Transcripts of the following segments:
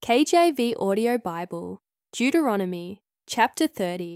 KJV Audio Bible, Deuteronomy, chapter 30.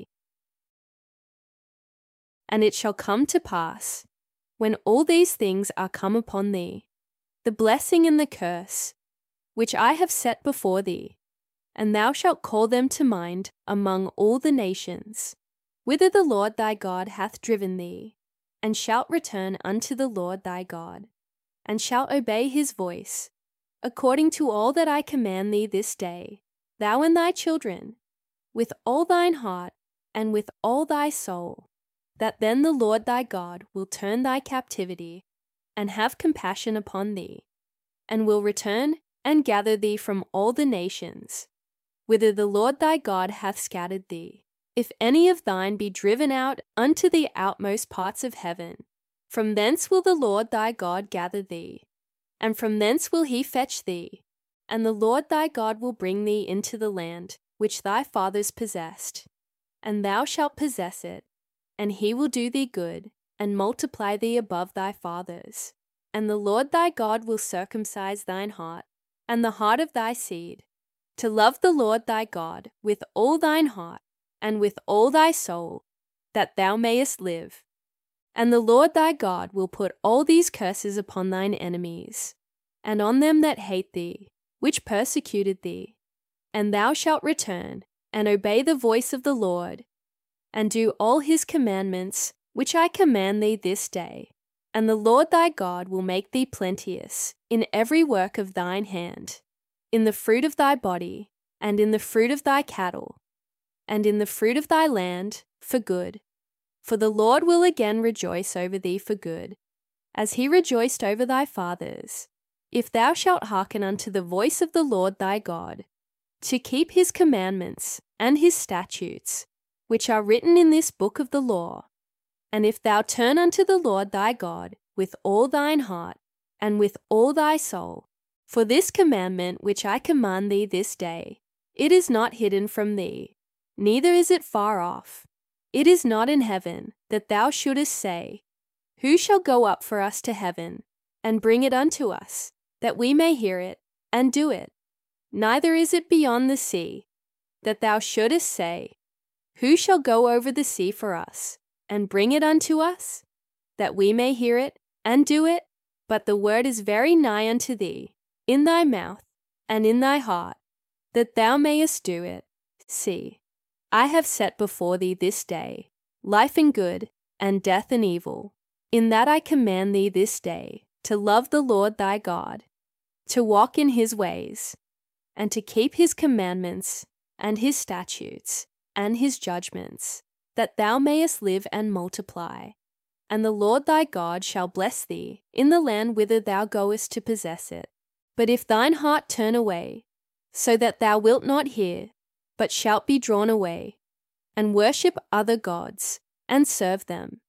And it shall come to pass, when all these things are come upon thee, the blessing and the curse, which I have set before thee, and thou shalt call them to mind among all the nations, whither the Lord thy God hath driven thee, and shalt return unto the Lord thy God, and shalt obey his voice, according to all that I command thee this day, thou and thy children, with all thine heart and with all thy soul, that then the Lord thy God will turn thy captivity and have compassion upon thee, and will return and gather thee from all the nations, whither the Lord thy God hath scattered thee. If any of thine be driven out unto the outmost parts of heaven, from thence will the Lord thy God gather thee, and from thence will he fetch thee, and the Lord thy God will bring thee into the land which thy fathers possessed, and thou shalt possess it, and he will do thee good, and multiply thee above thy fathers. And the Lord thy God will circumcise thine heart, and the heart of thy seed, to love the Lord thy God with all thine heart, and with all thy soul, that thou mayest live. And the Lord thy God will put all these curses upon thine enemies, and on them that hate thee, which persecuted thee. And thou shalt return, and obey the voice of the Lord, and do all his commandments, which I command thee this day. And the Lord thy God will make thee plenteous in every work of thine hand, in the fruit of thy body, and in the fruit of thy cattle, and in the fruit of thy land, for good. For the Lord will again rejoice over thee for good, as he rejoiced over thy fathers, if thou shalt hearken unto the voice of the Lord thy God, to keep his commandments and his statutes, which are written in this book of the law. And if thou turn unto the Lord thy God with all thine heart and with all thy soul, for this commandment which I command thee this day, it is not hidden from thee, neither is it far off. It is not in heaven, that thou shouldest say, Who shall go up for us to heaven, and bring it unto us, that we may hear it, and do it? Neither is it beyond the sea, that thou shouldest say, Who shall go over the sea for us, and bring it unto us, that we may hear it, and do it? But the word is very nigh unto thee, in thy mouth, and in thy heart, that thou mayest do it. See, I have set before thee this day life and good, and death and evil. In that I command thee this day to love the Lord thy God, to walk in his ways, and to keep his commandments, and his statutes, and his judgments, that thou mayest live and multiply. And the Lord thy God shall bless thee in the land whither thou goest to possess it. But if thine heart turn away, so that thou wilt not hear, but shalt be drawn away, and worship other gods, and serve them,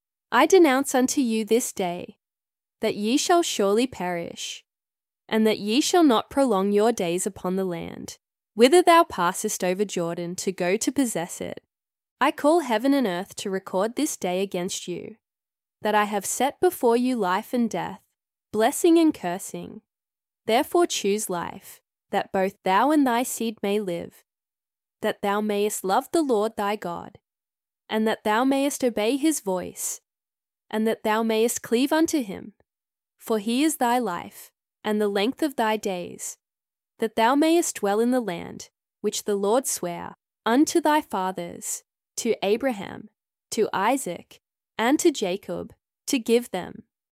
I denounce unto you this day, that ye shall surely perish, and that ye shall not prolong your days upon the land, whither thou passest over Jordan to go to possess it. I call heaven and earth to record this day against you, that I have set before you life and death, blessing and cursing. Therefore choose life, that both thou and thy seed may live, that thou mayest love the Lord thy God, and that thou mayest obey his voice, and that thou mayest cleave unto him. For he is thy life, and the length of thy days, that thou mayest dwell in the land which the Lord sware unto thy fathers, to Abraham, to Isaac, and to Jacob, to give them.